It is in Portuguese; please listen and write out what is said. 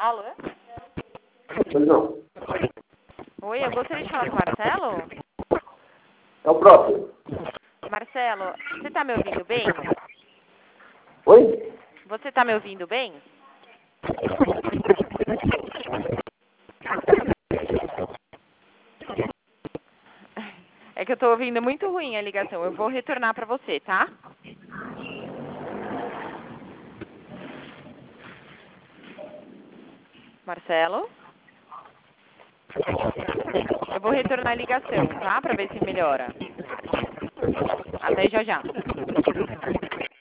Alô? Pois não. Oi, eu gostaria de falar com o Marcelo. É o próprio. Marcelo, você tá me ouvindo bem? Oi? Você tá me ouvindo bem? É que eu tô ouvindo muito ruim a ligação. Eu vou retornar pra você, tá? Marcelo? Eu vou retornar a ligação, tá? Pra ver se melhora. Até já já.